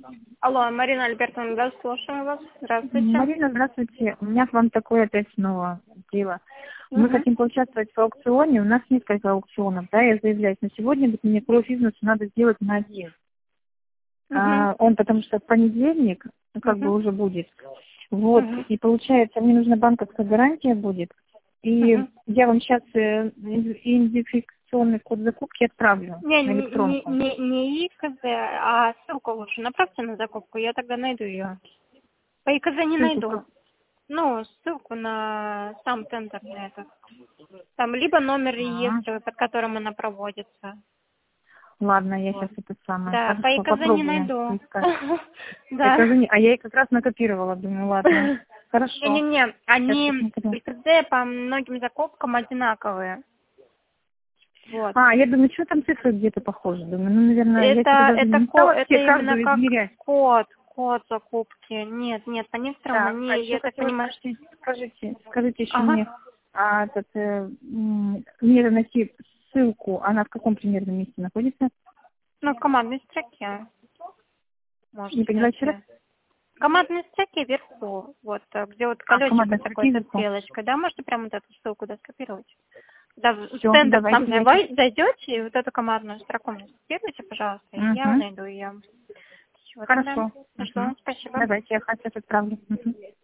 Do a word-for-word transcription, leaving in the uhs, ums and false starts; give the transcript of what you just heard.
Алло, Марина Альбертовна, да, слушаем вас. Здравствуйте. Марина, здравствуйте. У меня к вам такое опять снова дело. Мы Угу. хотим поучаствовать в аукционе. У нас несколько аукционов, да, я заявляюсь. На сегодня вот мне кровь из надо сделать на один. Угу. А, он потому что в понедельник, ну, как Угу. бы уже будет. Вот, Угу. и получается, мне нужна банковская гарантия будет. И Угу. я вам сейчас идентификационный код закупки отправлю Не, на не, не, электронку. не, не ИКЗ, а ссылку лучше направьте на закупку, я тогда найду ее. По ИКЗ не Ссылку найду. как? Ну, ссылку на сам тендер на этот. Там либо номер А, реестра, под которым она проводится. ладно, я Вот. сейчас это самое. Да, по Хорошо, ИКЗ не попробую найду. поискать. Да. Это же не- А я их как раз накопировала, думаю, ладно. Хорошо. Не-не-не, Сейчас они посмотрю. ИКЗ по многим закупкам одинаковые. Вот. А, я думаю, что там цифры где-то похожи. Думаю, ну, наверное, я себе Это, даже это, не ко- стала это все именно каждую как измерять. код, код закупки. Нет, нет, по некоторым Так, а они, еще я так хотела понимаю, спросить, скажите, скажите еще ага. мне, а этот, э, м, мне найти ссылку, она в каком примерном месте находится? Ну, в командной строке Не можете поняла еще раз? найти. В командной строке вверху, вот, э, где вот А, в колесико командной такое строке со вверху. стрелочкой, да, можете прямо вот эту ссылку, да, скопировать. Когда в Все, стендер сам давайте я сейчас. зайва- зайдете, и вот эту командную строку мне скопируйте, пожалуйста, и я Угу. найду ее. Все, тогда Хорошо. жду, Угу. спасибо. Давайте я сейчас отправлю. Мгм.